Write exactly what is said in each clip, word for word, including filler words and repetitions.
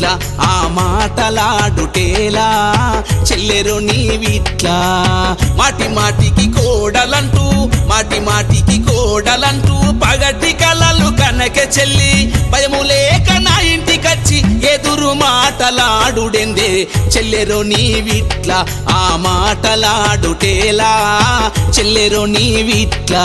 ఇట్లా ఆ మాటలాడుటేలా చెల్లెరు నీవిట్లా మాటి మాటికి కోడలంటూ మాటి మాటికి కోడలంటూ పగటి కలలు కనక చెల్లి భయము లేక నా ఇంటికచ్చి ఎదురు మాటలాడుడెందే చెల్లెరు నీవిట్లా ఆ మాటలాడుటేలా చెల్లెరు నీవిట్లా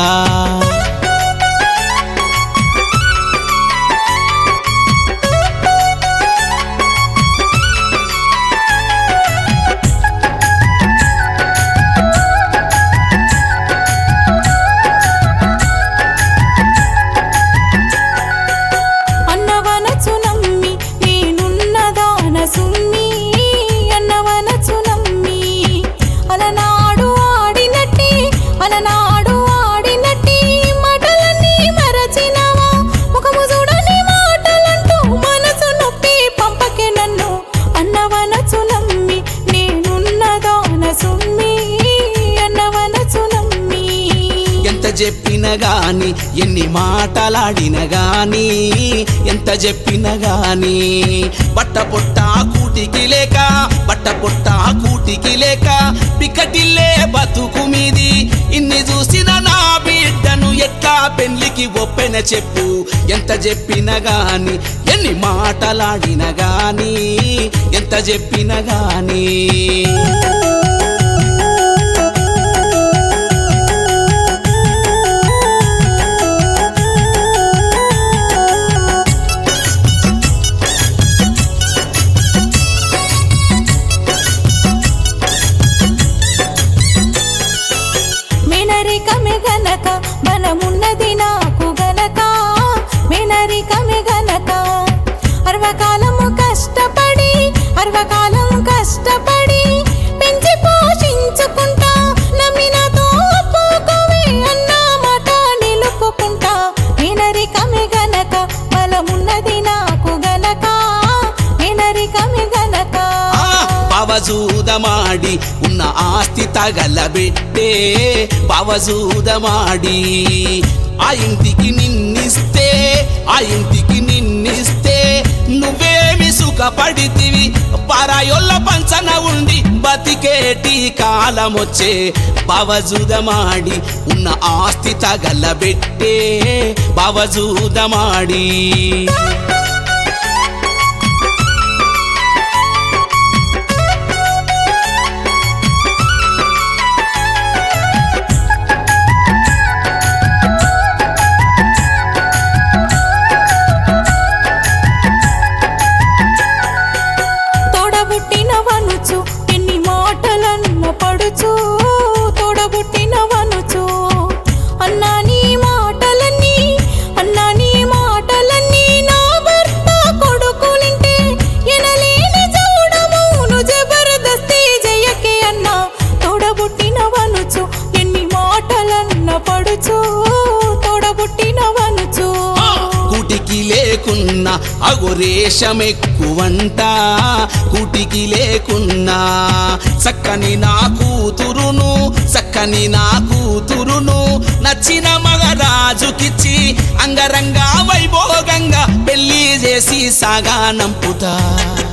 చెప్పిన గాని ఎన్ని మాటలాడిన గాని ఎంత చెప్పిన గాని బట్ట పొట్ట కూటికి లేక బట్ట పొట్ట కూటికి లేక పికటిల్లే బతుకు మీది ఇన్ని చూసిన నా బిడ్డను ఎట్లా పెళ్లికి ఒప్పెన చెప్పు ఎంత చెప్పిన గాని ఎన్ని మాటలాడిన గాని ఎంత చెప్పిన గాని బలమున్నది నాకు గనక మేనరికమే గనక అర్వకాలము కష్టపడి అర్వకాలం కష్టపడి పెంచి పోషించుకుంటా నమ్మినతో పోకోవే అన్న మాట నిలుపుకుంటా మేనరికమే గనక బలమున్నది నాకు గనక మేనరికమే గనక పవజూదమాడి ఉన్న ఆస్తి తగలబెట్టే పవజూదమాడి ఆ ఇంటికి నిన్నిస్తే ఆ ఇంటికి నిన్నిస్తే నువ్వేమి సుఖపడితివి పరాయోళ్ళ పంచన ఉండి బతికేటి కాలమొచ్చే పవజూదమాడి ఉన్న ఆస్తి తగలబెట్టే పవజూదమాడి ఎన్ని మాటలన్న పడుచు తోడబుట్టినవనుచు అన్నా నీ మాటలన్నీ అన్నా నీ మాటలన్నీ నా భర్త కొడుకులింటే ఎనలేని చూడమును జబర్దస్తి జయకే అన్నా తోడబుట్టినవనుచు ఎన్ని మాటలన్న పడుచు తోడబుట్టినవనుచు కూటికి లేకున్నా అగురేషమెక్కువంట కూటికి లేకున్నా సక్కని నా కూతురును సక్కని నా కూతురును నచ్చిన మగరాజుకిచ్చి అంగరంగ వైభోగంగా పెళ్లి చేసి సాగా నంపుతా